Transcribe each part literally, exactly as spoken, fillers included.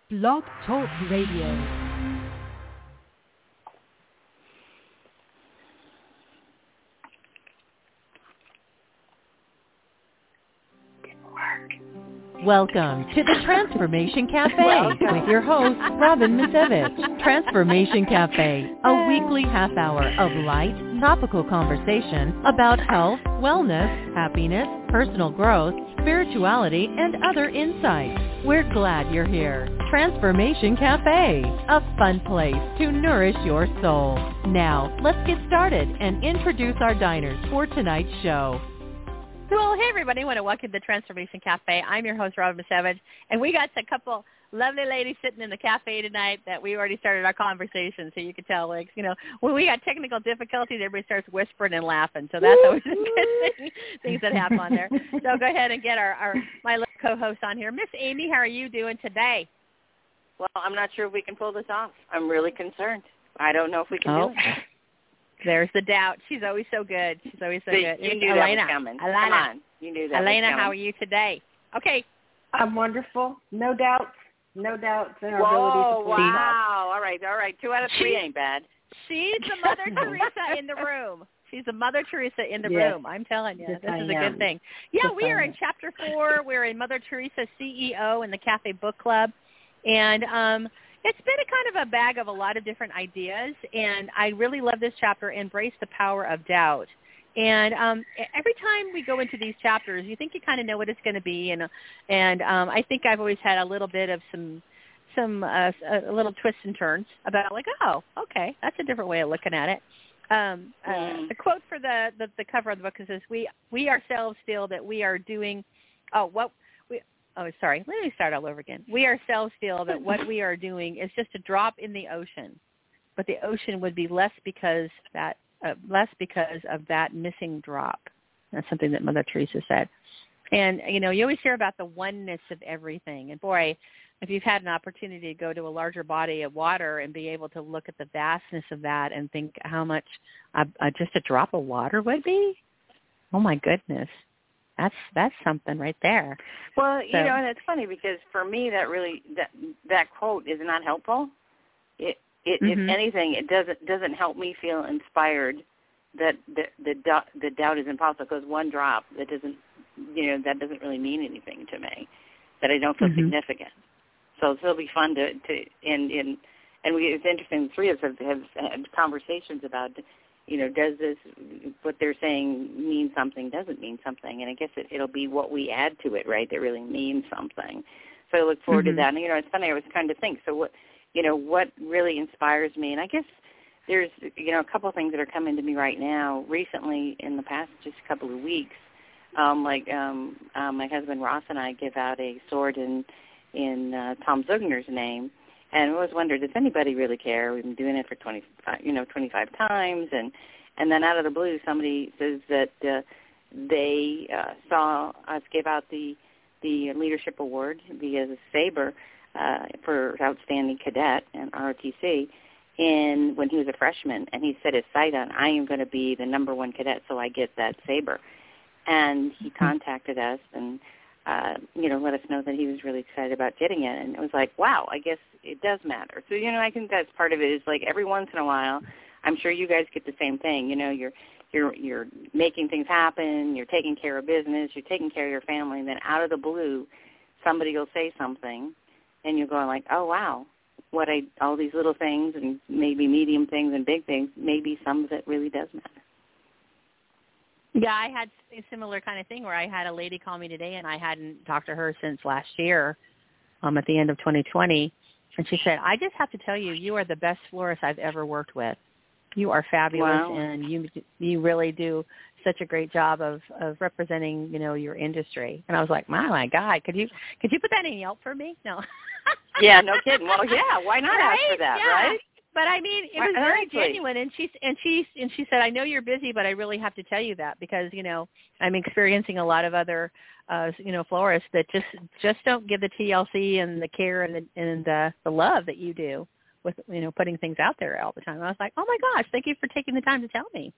Blog Talk Radio. Welcome to the Transformation Cafe Welcome. with your host, Robin Misevich. Transformation Cafe, a weekly half hour of light, topical conversation about health, wellness, happiness, personal growth, spirituality, and other insights. We're glad you're here. Transformation Cafe, a fun place to nourish your soul. Now, let's get started and introduce our diners for tonight's show. Well, hey, everybody. I want to welcome to the Transformation Cafe. I'm your host, Robin Misevich, and we got a couple lovely ladies sitting in the cafe tonight that we already started our conversation, so you could tell, like, you know, when we got technical difficulties, everybody starts whispering and laughing, so that's always a good thing, things that happen on there. So go ahead and get our, our my little co-host on here. Miss Amy, how are you doing today? Well, I'm not sure if we can pull this off. I'm really concerned. I don't know if we can oh. do it. There's the doubt. She's always so good. She's always so See, good. You knew Elena. that was coming. Elena. Come on. You knew that Elena, was coming. how are you today? Okay. I'm wonderful. No doubts. No doubts in our Whoa, ability to pull wow. it off. All right, all right. Two out of three She, ain't bad. She's the Mother Teresa in the room. She's the Mother Teresa in the yes. room. I'm telling you. Yes, this I is a am. good thing. Yeah, yes, we are in Chapter four. We're in Mother Teresa C E O in the Cafe Book Club. And um it's been a kind of a bag of a lot of different ideas, and I really love this chapter, Embrace the Power of Doubt. And um, every time we go into these chapters, you think you kind of know what it's going to be, and and um, I think I've always had a little bit of some some uh, a little twists and turns about, like, oh, okay, that's a different way of looking at it. Um, uh, mm. The quote for the, the, the cover of the book says, "We we ourselves feel that we are doing, oh, what we." Oh, sorry. Let me start all over again. We ourselves feel that what we are doing is just a drop in the ocean, but the ocean would be less because that uh, less because of that missing drop. That's something that Mother Teresa said. And, you know, you always hear about the oneness of everything. And, boy, if you've had an opportunity to go to a larger body of water and be able to look at the vastness of that and think how much uh, uh, just a drop of water would be, oh, my goodness. That's that's something right there. Well, so. you know, and it's funny because for me that really that that quote is not helpful. It, it mm-hmm. if anything, it doesn't doesn't help me feel inspired that the the doubt the doubt is impossible, because one drop that doesn't you know that doesn't really mean anything to me. That I don't feel mm-hmm. significant. So it'll be fun to to and and and we it's interesting. The three of us have, have had conversations about, you know, does this, what they're saying mean something, doesn't mean something. And I guess it, it'll be what we add to it, right, that really means something. So I look forward mm-hmm. to that. And, you know, it's funny, I was trying to think, so what, you know, what really inspires me? And I guess there's, you know, a couple of things that are coming to me right now. Recently, in the past just a couple of weeks, um, like um, uh, my husband Ross and I give out a sword in, in uh, Tom Zugner's name. And I always wondered, does anybody really care? We've been doing it for twenty-five, you know, twenty-five times, and and then out of the blue, somebody says that uh, they uh, saw us give out the the leadership award via the Sabre uh, for outstanding cadet and R O T C, in when he was a freshman, and he set his sight on, I am going to be the number one cadet, so I get that Sabre. And he contacted us and. Uh, you know, let us know that he was really excited about getting it. And it was like, wow, I guess it does matter. So, you know, I think that's part of it is, like, every once in a while, I'm sure you guys get the same thing. You know, you're you're you're making things happen, you're taking care of business, you're taking care of your family, and then out of the blue, somebody will say something, and you're going like, oh, wow, what I, all these little things and maybe medium things and big things, maybe some of it really does matter. Yeah, I had a similar kind of thing where I had a lady call me today, and I hadn't talked to her since last year, um, at the end of twenty twenty. And she said, I just have to tell you, you are the best florist I've ever worked with. You are fabulous, wow. and you you really do such a great job of, of representing, you know, your industry. And I was like, my, my God, could you could you put that in Yelp for me? No. Yeah, no kidding. Well, yeah, why not right? ask for that, yeah. right? But I mean, it was very Honestly. genuine, and she and she and she said, "I know you're busy, but I really have to tell you that because you know I'm experiencing a lot of other, uh, you know, florists that just just don't give the T L C and the care and the and uh, the love that you do with you know putting things out there all the time." I was like, "Oh my gosh, thank you for taking the time to tell me."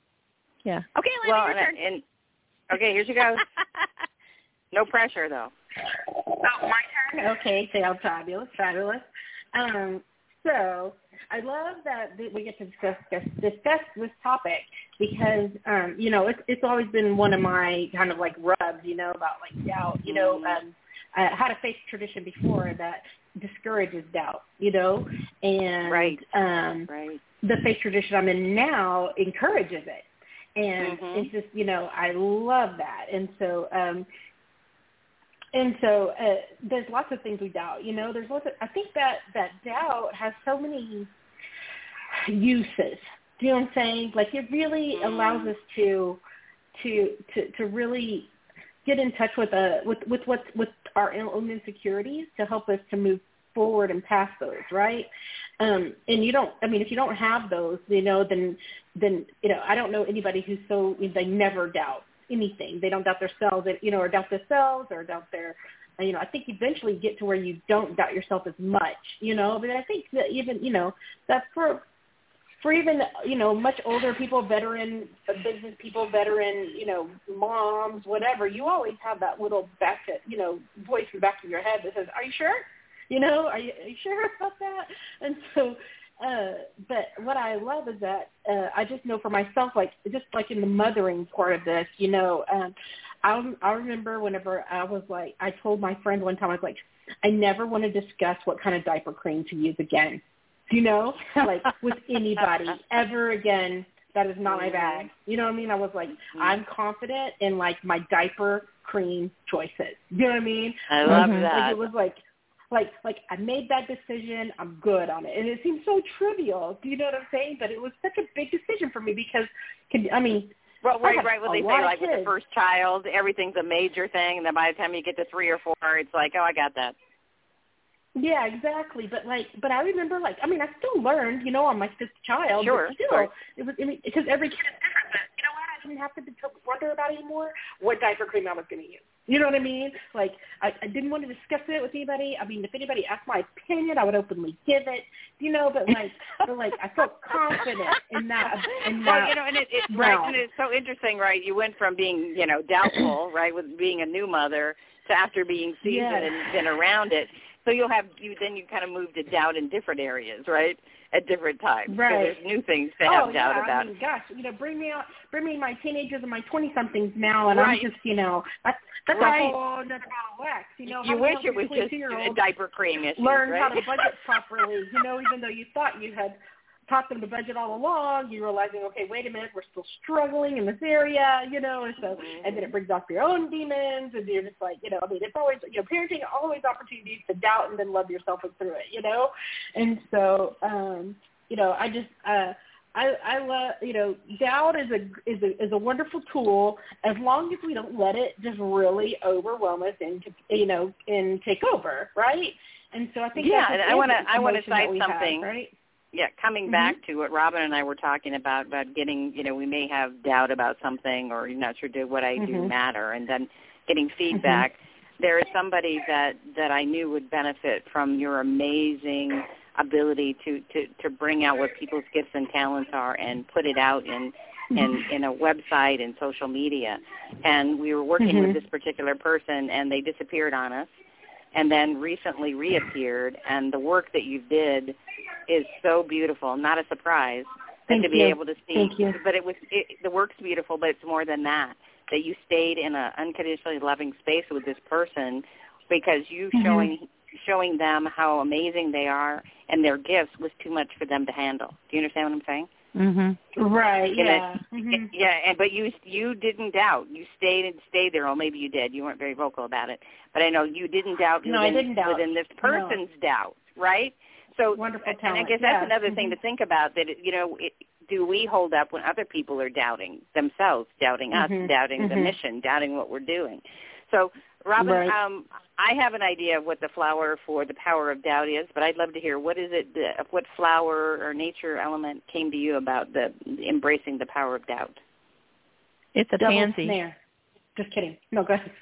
Yeah. Okay, Elena, well, your and, turn. and okay, here she goes. No pressure though. Oh, my turn? Okay, sounds fabulous, fabulous. Um, so I love that we get to discuss, discuss this topic because, um, you know, it's, it's always been one of my kind of like rubs, you know, about like doubt. You know, um, I had a faith tradition before that discourages doubt, you know, and right. Um, right. the faith tradition I'm in now encourages it. And mm-hmm. it's just, you know, I love that. And so, um, and so uh, there's lots of things we doubt, you know, there's lots of, I think that, that doubt has so many uses. Do you know what I'm saying? Like it really mm. allows us to, to, to, to really get in touch with, uh, with, with what's, with our own insecurities to help us to move forward and past those, right? Um, and you don't, I mean, if you don't have those, you know, then, then, you know, I don't know anybody who's so, they never doubt anything. They don't doubt themselves, you know, or doubt themselves or doubt their, you know, I think eventually you get to where you don't doubt yourself as much, you know, but I think that even, you know, that's for, for even, you know, much older people, veteran business people, veteran, you know, moms, whatever, you always have that little back, you know, voice in the back of your head that says, are you sure? You know, are you, are you sure about that? And so, uh, but what I love is that uh, I just know for myself, like just like in the mothering part of this, you know, um, I I remember whenever I was like, I told my friend one time, I was like, I never want to discuss what kind of diaper cream to use again, you know, like with anybody ever again. That is not my bag. You know what I mean? I was like, mm-hmm. I'm confident in like my diaper cream choices. You know what I mean? I love like, that. Like it was like. Like, like I made that decision. I'm good on it. And it seems so trivial. Do you know what I'm saying? But it was such a big decision for me because, I mean, well, right, right. What they say, like kids. with the first child, everything's a major thing. And then by the time you get to three or four, it's like, oh, I got that. Yeah, exactly. But like, but I remember, like, I mean, I still learned, you know, on my fifth child. Sure. But still, sure. it was I mean, because every kid is different. But you know what? I didn't have to, to wonder about anymore what diaper cream I was going to use. You know what I mean? Like, I, I didn't want to discuss it with anybody. I mean, if anybody asked my opinion, I would openly give it. You know, but like, but like, I felt confident in that. In that well, you know, and it, it's right, and it's so interesting, right? You went from being, you know, doubtful, right, with being a new mother, to after being seasoned yes. and been around it. So you'll have you then you kind of move to doubt in different areas, right? At different times. Right. So there's new things to have oh, doubt yeah. about. I mean, gosh, you know, bring me out, bring me my teenagers and my twenty-somethings now, and right. I'm just, you know, that's that's right. a whole other ball of wax. You know, you how wish it was just a diaper cream issue. Learn right? how to budget properly. You know, even though you thought you had taught them to budget all along, you're realizing, okay, wait a minute, we're still struggling in this area, you know, and so, mm-hmm. and then it brings up your own demons, and you're just like, you know, I mean, it's always, you know, parenting always opportunities to doubt and then love yourself through it, you know, and so, um, you know, I just, uh, I, I love, you know, doubt is a, is a, is a wonderful tool as long as we don't let it just really overwhelm us and, you know, and take over, right? And so I think yeah, that's and I want to, I want to cite something, have, right? Yeah, coming mm-hmm. back to what Robin and I were talking about, about getting, you know, we may have doubt about something or you're not sure do what I mm-hmm. do matter, and then getting feedback. Mm-hmm. There is somebody that, that I knew would benefit from your amazing ability to, to, to bring out what people's gifts and talents are and put it out in, in, in a website and social media. And we were working mm-hmm. with this particular person, and they disappeared on us and then recently reappeared, and the work that you did is so beautiful. Not a surprise Thank to be you. able to see, Thank you. but it was it, the work's beautiful, but it's more than that. That you stayed in an unconditionally loving space with this person because you mm-hmm. showing showing them how amazing they are and their gifts was too much for them to handle. Do you understand what I'm saying? Mm-hmm. Right. And yeah. It, mm-hmm. Yeah. And but you you didn't doubt. You stayed and stayed there. Or maybe you did. You weren't very vocal about it. But I know you didn't doubt. No, within, I didn't doubt. Within this person's no. doubt, right? So, wonderful and talent. I guess yeah. that's another mm-hmm. thing to think about. That you know, it, do we hold up when other people are doubting themselves, doubting mm-hmm. us, doubting mm-hmm. the mission, doubting what we're doing? So, Robin, right. um, I have an idea of what the flower for the power of doubt is, but I'd love to hear what is it, the, what flower or nature element came to you about the embracing the power of doubt? It's a Double pansy. Snare. Just kidding. No, go ahead.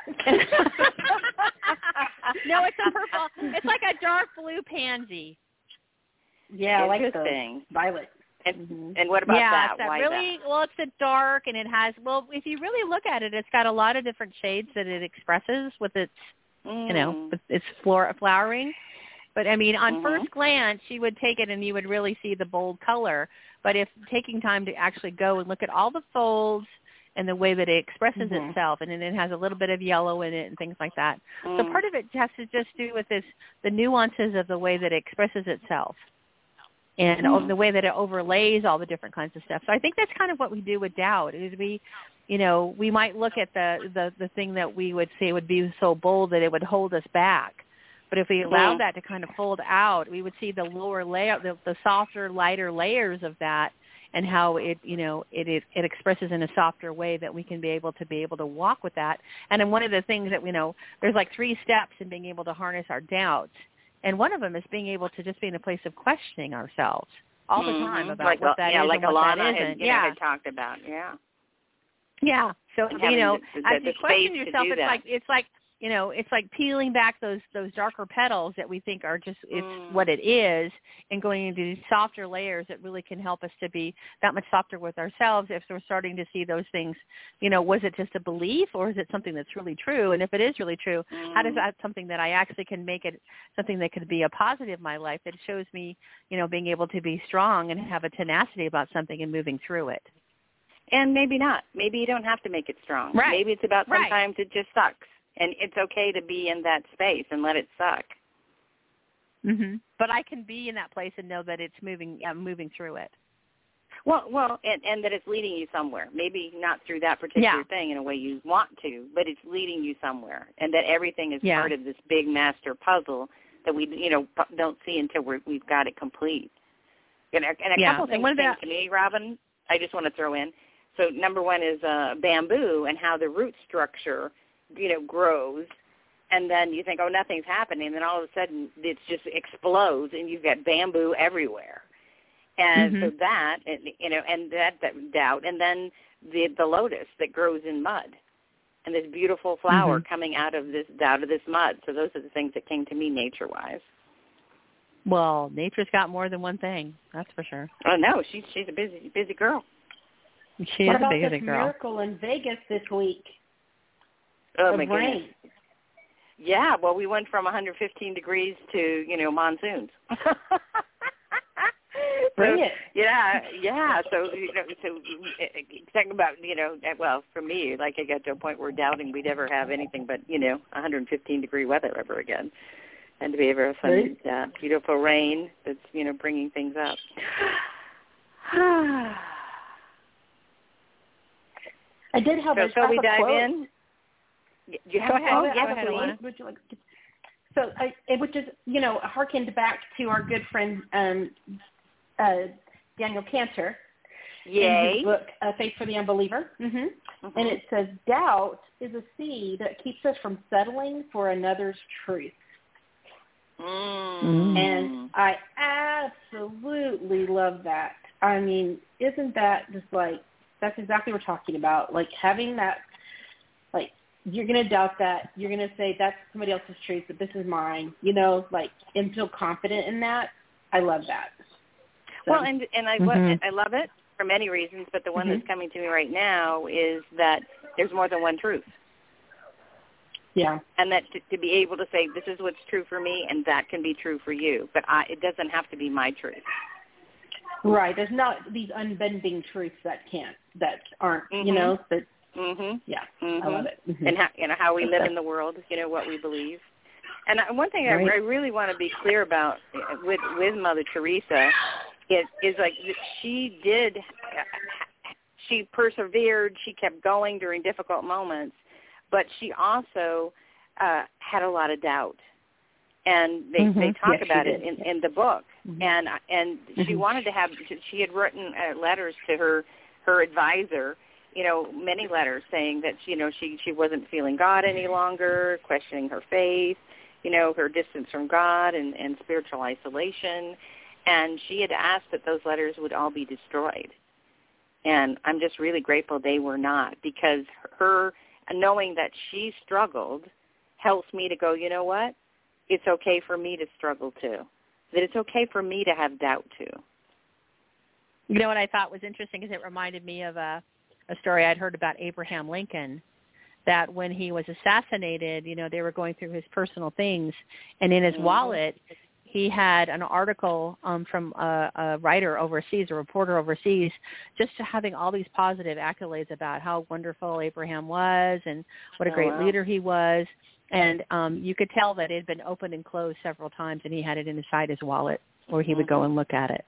No, it's a purple. It's like a dark blue pansy. Yeah, I like Interesting. the violet. And, mm-hmm. and what about yeah, that? It's that Why really, that? well, it's a dark, and it has, well, if you really look at it, it's got a lot of different shades that it expresses with its Mm. You know, it's flora, flowering. But, I mean, on mm-hmm. first glance, you would take it and you would really see the bold color. But if taking time to actually go and look at all the folds and the way that it expresses mm-hmm. itself, and then it has a little bit of yellow in it and things like that. Mm. So part of it has to just do with this, the nuances of the way that it expresses itself and mm. the way that it overlays all the different kinds of stuff. So I think that's kind of what we do with doubt is we, you know, we might look at the, the, the thing that we would say would be so bold that it would hold us back. But if we allowed mm. that to kind of fold out, we would see the lower layer, the, the softer, lighter layers of that, and how it, you know, it, it it expresses in a softer way that we can be able to be able to walk with that. And then one of the things that we know, there's like three steps in being able to harness our doubts, and one of them is being able to just be in a place of questioning ourselves all the time mm-hmm. about like, what that yeah, is like and what Alana that had, isn't. you Yeah, know, had talked about. Yeah. Yeah. So and you know, the, the, as the you question space to yourself, do it's that. like it's like. You know, it's like peeling back those those darker petals that we think are just it's mm. what it is, and going into these softer layers that really can help us to be that much softer with ourselves. If we're starting to see those things, you know, was it just a belief or is it something that's really true? And if it is really true, mm. how does that something that I actually can make it something that could be a positive in my life that shows me, you know, being able to be strong and have a tenacity about something and moving through it. And maybe not. Maybe you don't have to make it strong. Right. Maybe it's about Right. sometimes it just sucks. And it's okay to be in that space and let it suck. Mm-hmm. But I can be in that place and know that it's moving, I'm moving through it. Well, well, and, and that it's leading you somewhere. Maybe not through that particular Yeah. thing in a way you want to, but it's leading you somewhere. And that everything is Yeah. part of this big master puzzle that we, you know, don't see until we're, we've got it complete. And a, and a Yeah. couple And things what came about- to me, Robin, I just want to throw in. So number one is uh, bamboo and how the root structure, you know, grows. And then you think, oh, nothing's happening. And then all of a sudden it just explodes and you've got bamboo everywhere. And mm-hmm. so that, you know, and that, that doubt. And then the the lotus that grows in mud. And this beautiful flower mm-hmm. coming out of this out of this mud. So those are the things that came to me nature-wise. Well, nature's got more than one thing, that's for sure. Oh, no, she's, she's a busy busy girl. She what is a about busy this girl. miracle in Vegas this week? Oh, of my rain. goodness. Yeah, well, we went from one hundred fifteen degrees to, you know, monsoons. Bring so, it. Yeah, yeah. So, you know, so talking about, you know, well, for me, like I got to a point where doubting we'd ever have anything but, you know, one hundred fifteen degree weather ever again. And to be able to have some Right. uh, beautiful rain that's, you know, bringing things up. I did have so, a, so have we a dive quote. in? Do you have Go a ahead. quote? Go I have ahead, a Alana. quote. Would you like to- So, I, it would just, you know, harkened back to our good friend um, uh, Daniel Cantor Yay. in his book, uh, Faith for the Unbeliever. Mm-hmm. Mm-hmm. And it says, doubt is a seed that keeps us from settling for another's truth. Mm. And I absolutely love that. I mean, isn't that just like, that's exactly what we're talking about. Like having that, like, you're going to doubt that. You're going to say that's somebody else's truth, but this is mine, you know, like, and feel confident in that. I love that. So, Well, and and I, Mm-hmm. I love it for many reasons, but the one Mhm. that's coming to me right now is that there's more than one truth. yeah. And that to, to be able to say, this is what's true for me, and that can be true for you. But I, it doesn't have to be my truth. Right. There's not these unbending truths that can't, that aren't, Mhm. you know, that, Mm-hmm. yeah, Mm-hmm. I love it. Mhm. And how, you know, how we live in the world, you know, what we believe. And I- one thing I, Right. I really want to be clear about with with Mother Teresa is, is like that she did, she persevered, she kept going during difficult moments, but she also uh, had a lot of doubt. And they, Mhm. they talk Yes, she about it did. in, in the book. Mhm. And and she Mhm. wanted to have, she had written uh, letters to her, her advisor, you know, many letters saying that, you know, she, she wasn't feeling God any longer, questioning her faith, you know, her distance from God and, and spiritual isolation. And she had asked that those letters would all be destroyed. And I'm just really grateful they were not, because her knowing that she struggled helps me to go, you know what? It's okay for me to struggle too. That it's okay for me to have doubt too. You know what I thought was interesting is it reminded me of a, a story I'd heard about Abraham Lincoln. that when he was assassinated, you know, they were going through his personal things, and in his mm-hmm. wallet, he had an article um, from a, a writer overseas, a reporter overseas, just having all these positive accolades about how wonderful Abraham was and what a great oh, wow. leader he was. And um, you could tell that it had been opened and closed several times, and he had it inside his wallet where he mm-hmm. would go and look at it.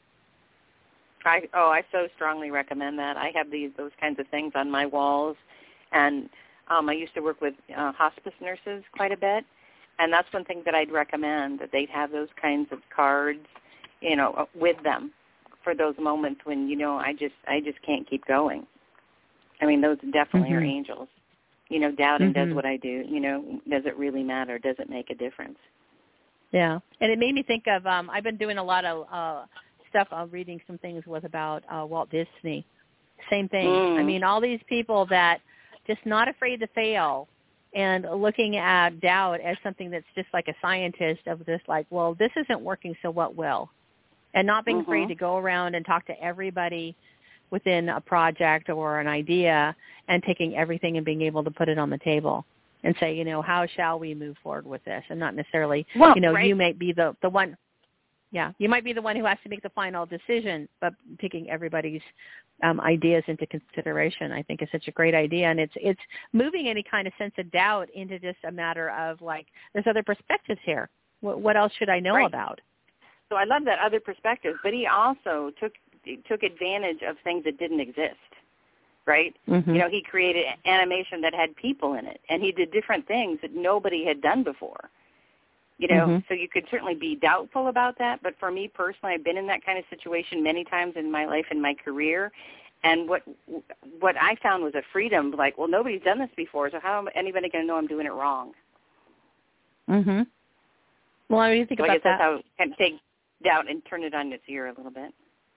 I, oh, I so strongly recommend that. I have these those kinds of things on my walls, and um, I used to work with uh, hospice nurses quite a bit. And that's one thing that I'd recommend, that they'd have those kinds of cards, you know, with them for those moments when, you know, I just I just can't keep going. I mean, those definitely mm-hmm. are angels. You know, doubting mm-hmm. does what I do. You know, does it really matter? Does it make a difference? Yeah. And it made me think of, um, I've been doing a lot of uh, stuff, uh, reading some things with about uh, Walt Disney. Same thing. Mm. I mean, all these people that just not afraid to fail, and looking at doubt as something that's just like a scientist of this, like, well, this isn't working, so what will? And not being mm-hmm. afraid to go around and talk to everybody within a project or an idea, and taking everything and being able to put it on the table and say, you know, how shall we move forward with this? And not necessarily, well, you know, right. you might be the, the one, yeah, you might be the one who has to make the final decision, but taking everybody's um, ideas into consideration, I think, is such a great idea. And it's it's moving any kind of sense of doubt into just a matter of, like, there's other perspectives here. What, what else should I know right. about? So I love that other perspective, but he also took took advantage of things that didn't exist, right? Mm-hmm. You know, he created animation that had people in it, and he did different things that nobody had done before. You know, mm-hmm. so you could certainly be doubtful about that, but for me personally, I've been in that kind of situation many times in my life and my career, and what what I found was a freedom, like, well, nobody's done this before, so how am anybody going to know I'm doing it wrong? Mm-hmm. Well, what do you think so about I guess that? that's how I can take doubt and turn it on its ear a little bit.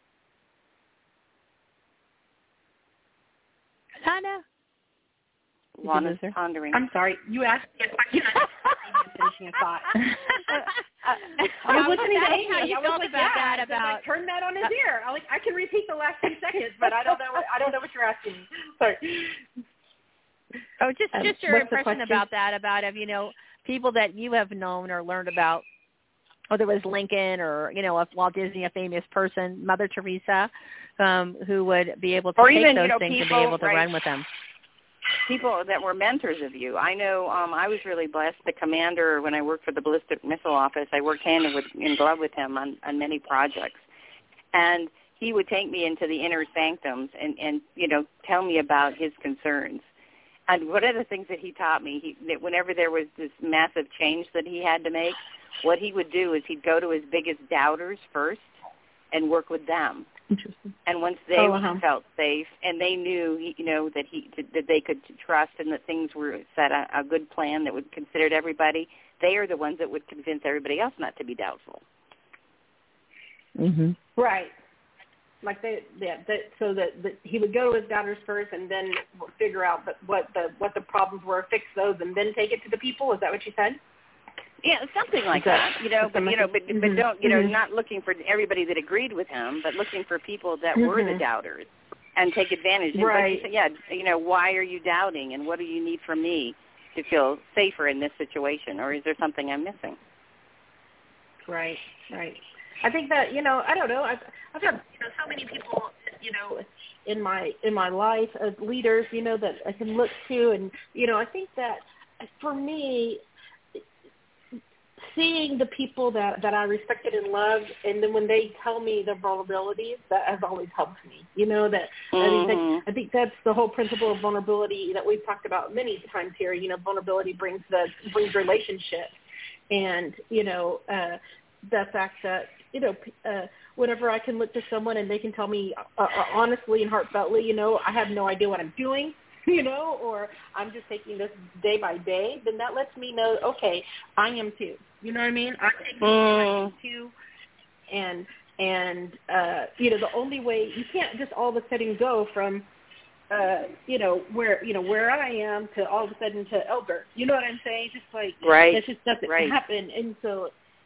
Tana? Lana's pondering. I'm sorry. You asked me a question. I was finishing a thought. I was listening to Amy. How you I was felt like, about yeah. that? I said, about like, turn that on his ear. I like. I can repeat the last few seconds, but I don't know. What, I don't know what you're asking me. Sorry. Oh, just Um, just your what's the impression question? about that, about of, you know, people that you have known or learned about, whether it was Lincoln or, you know, if Walt Disney, a famous person, Mother Teresa, um, who would be able to or take even, those you know, things people, and be able to right, run with them. People that were mentors of you. I know um, I was really blessed. The commander, when I worked for the Ballistic Missile Office, I worked hand in, with, in glove with him on, on many projects. And he would take me into the inner sanctums and, and, you know, tell me about his concerns. And one of the things that he taught me, he, that whenever there was this massive change that he had to make, what he would do is he'd go to his biggest doubters first and work with them. Interesting. And once they oh, uh-huh. felt safe and they knew, you know, that he that they could trust and that things were set a, a good plan that would consider everybody, they are the ones that would convince everybody else not to be doubtful. Mhm. Right. Like they, yeah. That, so that, that he would go to his doubters first, and then figure out that what the what the problems were, fix those, and then take it to the people. Is that what you said? Yeah, something like that, you know, but, you know, but, mm-hmm. but don't, you know, mm-hmm. not looking for everybody that agreed with him, but looking for people that mm-hmm. were the doubters and take advantage. And right. like you said, yeah, you know, why are you doubting and what do you need from me to feel safer in this situation, or is there something I'm missing? Right, right. I think that, you know, I don't know, I've, I've had, you know, so many people, you know, in my, in my life as leaders, you know, that I can look to, and, you know, I think that for me, seeing the people that, that I respected and loved, and then when they tell me their vulnerabilities, that has always helped me. You know, that mm-hmm. I think that, I think that's the whole principle of vulnerability that we've talked about many times here. You know, vulnerability brings the brings relationship, and you know, uh, the fact that you know, uh, whenever I can look to someone and they can tell me uh, uh, honestly and heartfeltly, you know, I have no idea what I'm doing. You know, or I'm just taking this day by day, then that lets me know, okay, I am too. You know what I mean? I'm taking mm. this too. And, and uh, you know, the only way, you can't just all of a sudden go from, uh, you know, where, you know, where I am to all of a sudden to Elder. You know what I'm saying? Just like, right. that just doesn't right. happen. And so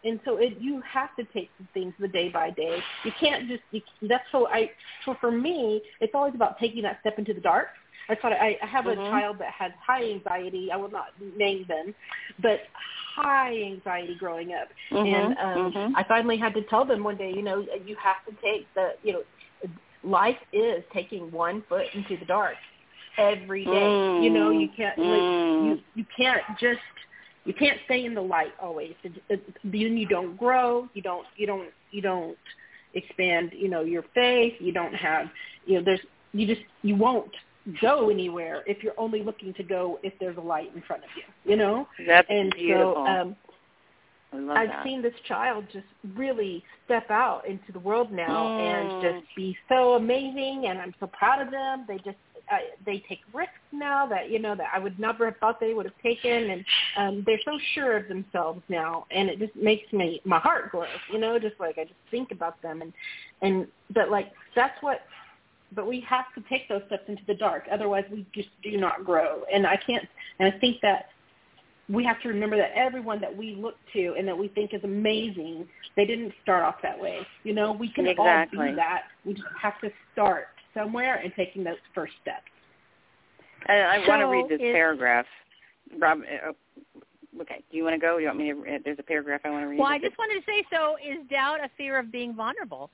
and so it, you have to take things the day by day. You can't just. You, that's so I. So for me, it's always about taking that step into the dark. I thought I, I have mm-hmm. a child that had high anxiety. I will not name them, but high anxiety growing up, mm-hmm. and um, mm-hmm. I finally had to tell them one day, you know, you have to take the, you know, life is taking one foot into the dark every day. Mm. You know, you can't mm. like, you you can't just you can't stay in the light always. It, it, then you don't grow. You don't you don't you don't expand. You know, your faith. You don't have. You know, there's you just you won't go anywhere if you're only looking to go if there's a light in front of you. You know. That's and beautiful. So, um, I love I've that. seen this child just really step out into the world now mm. and just be so amazing, and I'm so proud of them. They just uh, they take risks now that, you know, that I would never have thought they would have taken, and um, they're so sure of themselves now, and it just makes me my heart glow, you know, just like I just think about them, and and but like that's what. But we have to take those steps into the dark, otherwise we just do not grow. And I can't. And I think that we have to remember that everyone that we look to and that we think is amazing, they didn't start off that way. You know, we can exactly. all do that. We just have to start somewhere and taking those first steps. I, I so want to read this if, paragraph. Rob, uh, okay, do you want to go? Do you want me to? Uh, there's a paragraph I want to read. Well, I just wanted to say, so is doubt a fear of being vulnerable?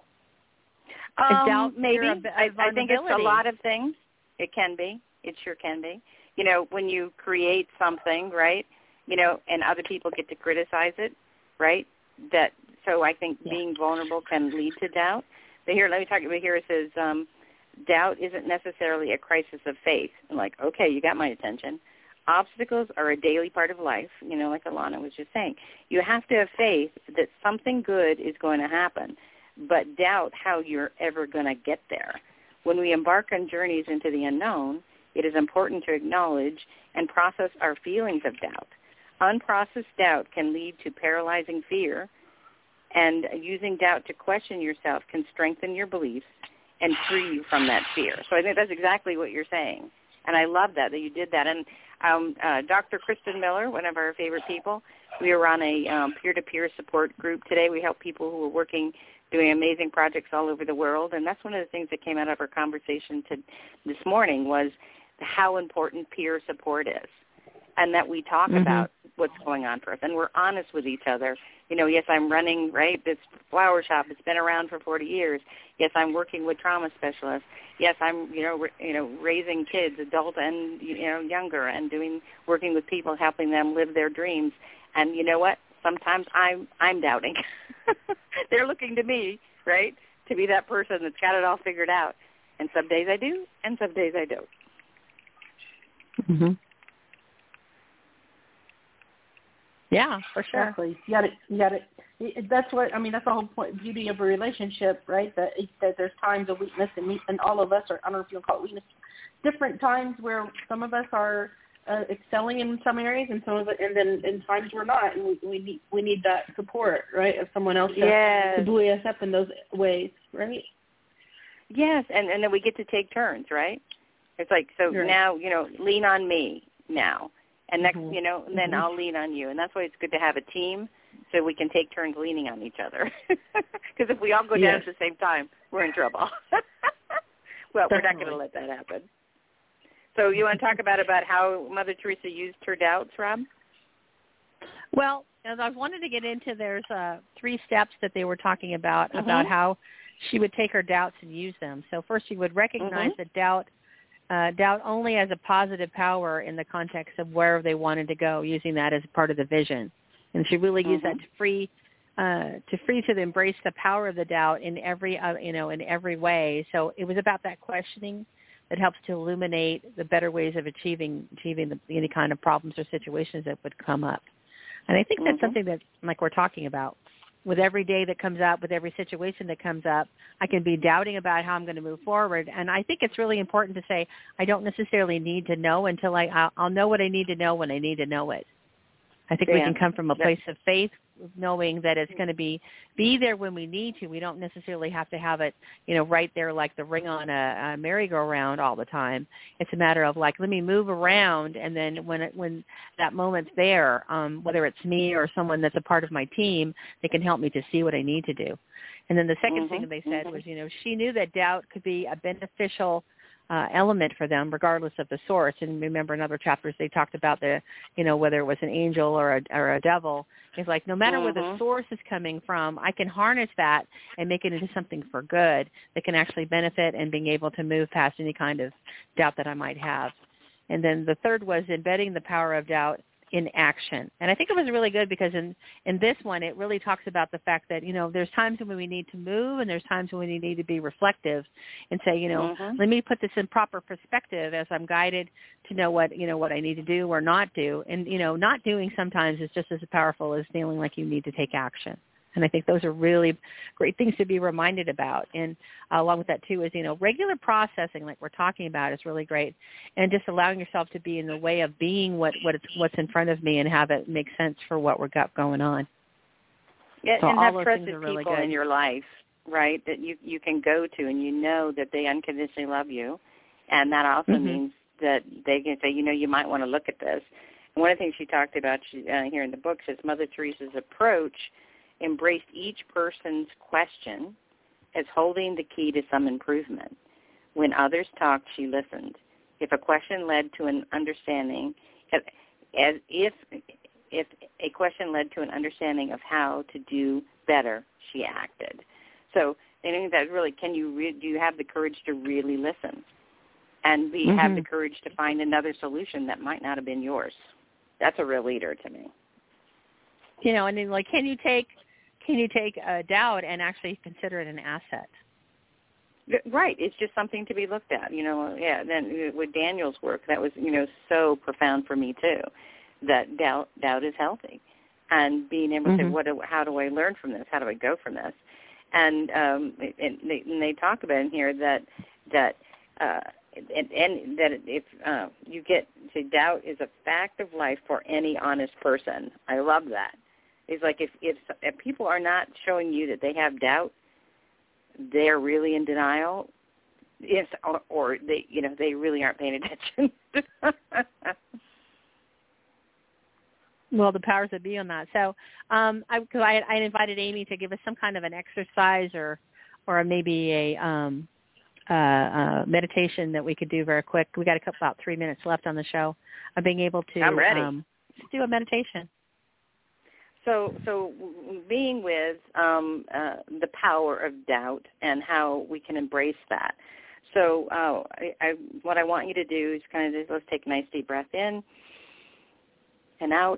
Um, is doubt maybe. fear of, of I, I think it's a lot of things. It can be. It sure can be. You know, when you create something, right, you know, and other people get to criticize it, right, that, so I think yeah. being vulnerable can lead to doubt. But here, let me talk about here. It says, um, doubt isn't necessarily a crisis of faith. I'm like, okay, you got my attention. Obstacles are a daily part of life, you know, like Alana was just saying. You have to have faith that something good is going to happen, but doubt how you're ever going to get there. When we embark on journeys into the unknown, it is important to acknowledge and process our feelings of doubt. Unprocessed doubt can lead to paralyzing fear, and using doubt to question yourself can strengthen your beliefs and free you from that fear. So I think that's exactly what you're saying, and I love that, that you did that. And um, uh, Doctor Kristen Miller, one of our favorite people, we were on a um, peer-to-peer support group today. We help people who are working doing amazing projects all over the world, and that's one of the things that came out of our conversation to, this morning was how important peer support is, and that we talk mm-hmm. about what's going on for us, and we're honest with each other. You know, yes, I'm running, right, this flower shop. It's been around for forty years. Yes, I'm working with trauma specialists. Yes, I'm, you know, r- you know, raising kids, adult and, you know, younger, and doing, working with people, helping them live their dreams. And you know what? Sometimes I'm, I'm doubting. They're looking to me, right, to be that person that's got it all figured out. And some days I do, and some days I don't. Mm-hmm. Yeah, for sure. Exactly. You got it. You got it. That's what I mean. That's the whole point, beauty of a relationship, right? That, that there's times of weakness, and, we, and all of us are. I don't know if you'll call it weakness. Different times where some of us are uh, excelling in some areas, and some of it, and then in times we're not, and we, we need we need that support, right, of someone else to, yes. to buoy us up in those ways, right? Yes, and and then we get to take turns, right? It's like, so right. now, you know, lean on me now. And next, mm-hmm. you know, and then mm-hmm. I'll lean on you. And that's why it's good to have a team so we can take turns leaning on each other. Because if we all go down yes. at the same time, we're in trouble. Well, Definitely. We're not going to let that happen. So you want to talk about, about how Mother Teresa used her doubts, Rob? Well, as I wanted to get into, there's uh, three steps that they were talking about, mm-hmm. about how she would take her doubts and use them. So first she would recognize mm-hmm. that doubt Uh, doubt only as a positive power in the context of where they wanted to go, using that as part of the vision. And she really mm-hmm. used that to free, uh, to free to embrace the power of the doubt in every, uh, you know, in every way. So it was about that questioning that helps to illuminate the better ways of achieving, achieving the, any kind of problems or situations that would come up. And I think that's mm-hmm. something that, like we're talking about, with every day that comes up, with every situation that comes up, I can be doubting about how I'm going to move forward. And I think it's really important to say, I don't necessarily need to know until I, I'll, I'll know what I need to know when I need to know it. I think yeah. we can come from a place of faith knowing that it's going to be be there when we need to. We don't necessarily have to have it, you know, right there like the ring on a, a merry-go-round all the time. It's a matter of like, let me move around, and then when it, when that moment's there, um, whether it's me or someone that's a part of my team, they can help me to see what I need to do. And then the second mm-hmm. thing they said mm-hmm. was, you know, she knew that doubt could be a beneficial Uh, element for them, regardless of the source. And remember, in other chapters, they talked about the, you know, whether it was an angel or a, or a devil. It's like no matter mm-hmm. where the source is coming from, I can harness that and make it into something for good that can actually benefit and being able to move past any kind of doubt that I might have. And then the third was embedding the power of doubt in action. And I think it was really good because in, in this one, it really talks about the fact that, you know, there's times when we need to move and there's times when we need to be reflective and say, you know, mm-hmm. let me put this in proper perspective as I'm guided to know what, you know, what I need to do or not do. And, you know, not doing sometimes is just as powerful as feeling like you need to take action. And I think those are really great things to be reminded about. And uh, along with that, too, is, you know, regular processing like we're talking about is really great. And just allowing yourself to be in the way of being what, what it's, what's in front of me and have it make sense for what we've got going on. Yeah, so and all have those trusted things are really people good. in your life, right, that you, you can go to and you know that they unconditionally love you. And that also mm-hmm. means that they can say, you know, you might want to look at this. And one of the things she talked about she, uh, here in the book says Mother Teresa's approach embraced each person's question as holding the key to some improvement. When others talked, she listened. If a question led to an understanding, as if if a question led to an understanding of how to do better, she acted. So I think that really, can you re, do you have the courage to really listen, and be mm-hmm. have the courage to find another solution that might not have been yours? That's a real leader to me. You know, and then like, can you take can you take a doubt and actually consider it an asset? Right. It's just something to be looked at. You know, yeah. Then with Daniel's work, that was, you know, so profound for me too. That doubt doubt is healthy, and being able mm-hmm. to what do, how do I learn from this? How do I go from this? And um, and, they, and they talk about in here that that. Uh, And, and that if uh, you get to doubt is a fact of life for any honest person. I love that. It's like if, if if people are not showing you that they have doubt, they're really in denial. Yes, or, or they you know they really aren't paying attention. Well, the powers that be on that. So, um, I because I, I invited Amy to give us some kind of an exercise or or maybe a. Um, Uh, uh, meditation that we could do very quick. We got a couple about three minutes left on the show of being able to I'm ready. Um, do a meditation. So, so being with um, uh, the power of doubt and how we can embrace that. So, uh, I, I, what I want you to do is kind of just, let's take a nice deep breath in and out,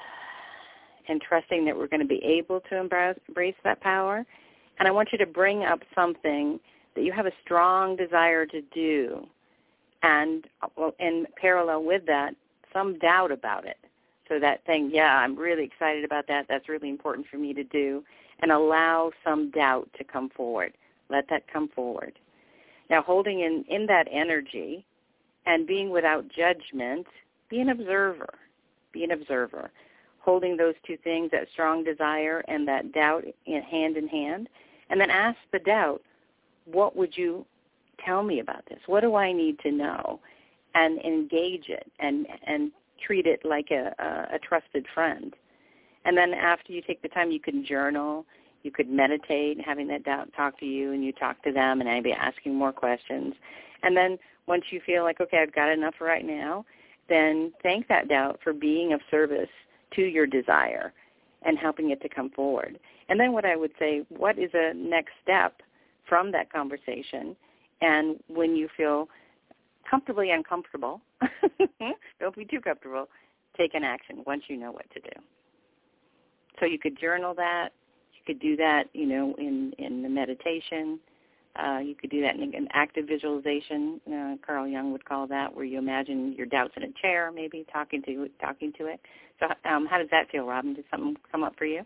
and trusting that we're going to be able to embrace, embrace that power. And I want you to bring up something that you have a strong desire to do, and well, in parallel with that, some doubt about it. So that thing, yeah, I'm really excited about that. That's really important for me to do, and allow some doubt to come forward. Let that come forward. Now, holding in, in that energy and being without judgment, be an observer. Be an observer. Holding those two things, that strong desire and that doubt, in hand in hand, and then ask the doubt, what would you tell me about this? What do I need to know? And engage it and, and treat it like a, a, a trusted friend. And then after you take the time, you can journal, you could meditate, having that doubt talk to you, and you talk to them, and I'd be asking more questions. And then once you feel like, okay, I've got enough right now, then thank that doubt for being of service to your desire and helping it to come forward. And then what I would say, what is a next step from that conversation? And when you feel comfortably uncomfortable, don't be too comfortable, take an action once you know what to do. So you could journal that. You could do that, you know, in, in the meditation. Uh, you could do that in an active visualization. Uh, Carl Jung would call that, where you imagine your doubts in a chair, maybe talking to talking to it. So um, how does that feel, Robin? Did something come up for you?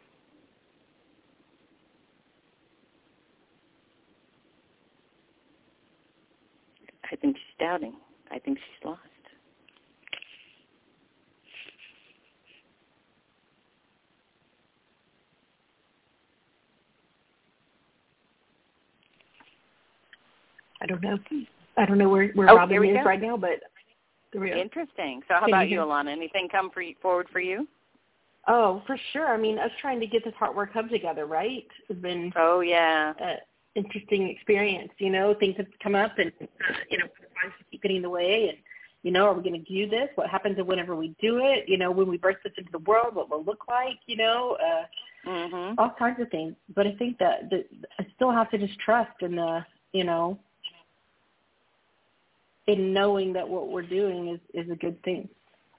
I think she's doubting. I think she's lost. I don't know. I don't know where, where oh, Robin is go. right now, but there we go. Interesting. So how Can about you you, Alana? Anything come for you, forward for you? Oh, for sure. I mean, us trying to get this Heartwork Hub together, right, has been oh yeah an interesting experience. You know, things have come up, and uh, you know, keep getting in the way. And you know, are we going to do this? What happens whenever we do it? You know, when we burst this into the world, what will it look like? You know, uh, mm-hmm. all kinds of things. But I think that, that I still have to just trust in the, you know, in knowing that what we're doing is, is a good thing.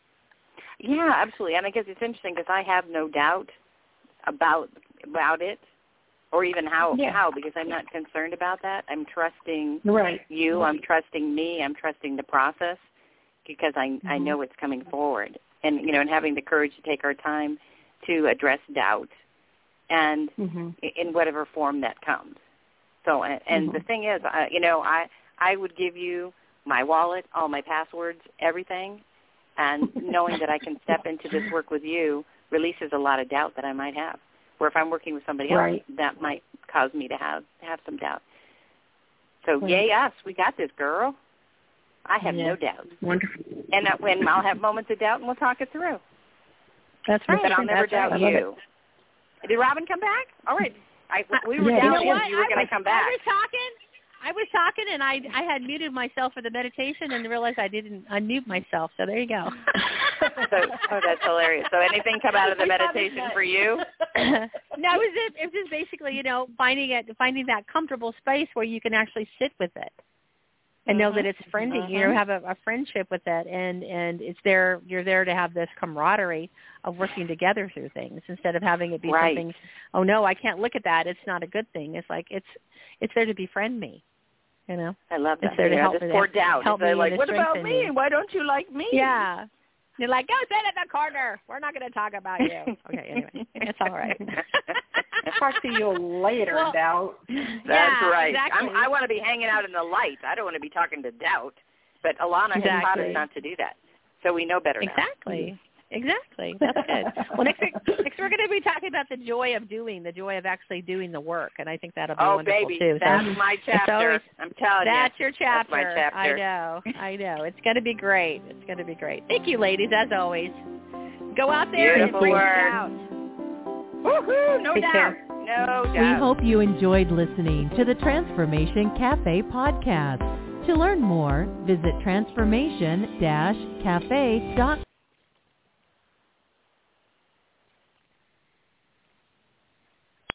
Yeah, absolutely. And I guess it's interesting because I have no doubt about about it, or even how yeah. how because I'm not concerned about that. I'm trusting right. you. Right. I'm trusting me. I'm trusting the process because I mm-hmm. I know it's coming forward, and you know, and having the courage to take our time to address doubt, and mm-hmm. in whatever form that comes. So, and, and mm-hmm. the thing is, I, you know, I I would give you my wallet, all my passwords, everything. And knowing that I can step into this work with you releases a lot of doubt that I might have. Where if I'm working with somebody else, right. that might cause me to have have some doubt. So right. yay us, we got this, girl. I have yeah. no doubt. Wonderful. And that when I'll have moments of doubt, and we'll talk it through. That's right. But I'll never That's doubt right. you. Did Robin come back? All right. I, we were yeah. doubting you know you were going to come back. I was talking. I was talking, and I I had muted myself for the meditation, and realized I didn't unmute myself. So there you go. so, oh, that's hilarious. So anything come out of the meditation for you? No, it was just, it was just basically, you know, finding it, finding that comfortable space where you can actually sit with it, and mm-hmm. know that it's friendly. Mm-hmm. You know, have a, a friendship with it, and and it's there. You're there to have this camaraderie of working together through things instead of having it be right. something. Oh no, I can't look at that. It's not a good thing. It's like it's it's there to befriend me. You know, I love that. It's there to yeah, help this me. poor doubt. Help They're me like, to what about strengthen me? me. Why don't you like me? Yeah. You're like, go sit in the corner. We're not going to talk about you. Okay, anyway, it's all right. Talk to you later, well, Doubt. That's yeah, right. Exactly. I'm, I want to be hanging out in the light. I don't want to be talking to Doubt. But Alana exactly. has taught us not to do that. So we know better exactly. now. Exactly. That's good. Well, next week, next we're going to be talking about the joy of doing, the joy of actually doing the work, and I think that'll be oh, wonderful baby, too. that's so my chapter. Always, I'm telling that's you. Your chapter. That's my chapter. I know. I know. It's going to be great. It's going to be great. Thank you, ladies, as always. Go out there Beautiful and work. reach out. Woohoo! No Take doubt. care. No doubt. We hope you enjoyed listening to the Transformation Cafe podcast. To learn more, visit transformation dash cafe dot com.